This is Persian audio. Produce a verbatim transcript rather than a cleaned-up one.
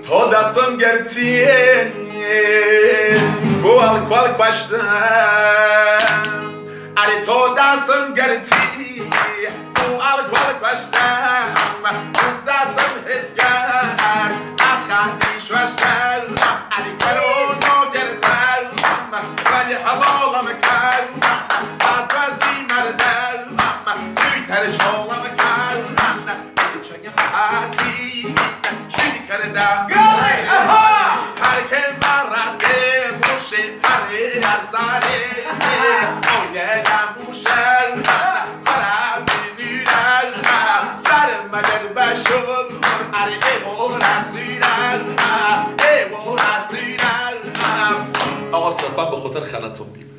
تو دستم گرتی بوال کوال کشتم اری تو دستم گرتی بوال کوال کشتم دوست دستم هزگر اخی شوشتر اری کرونو گرتر ولی حلالم کردم عبازی مردم زیتر شالم کردم چنگ محاتی شدی کردم هر که مرسه موشه هره در سره اویه نموشه هرم بینیرم سر مگد بشل اره ایمو رسیدم ایمو رسیدم آقا صرفا به خاطر خلطون بیم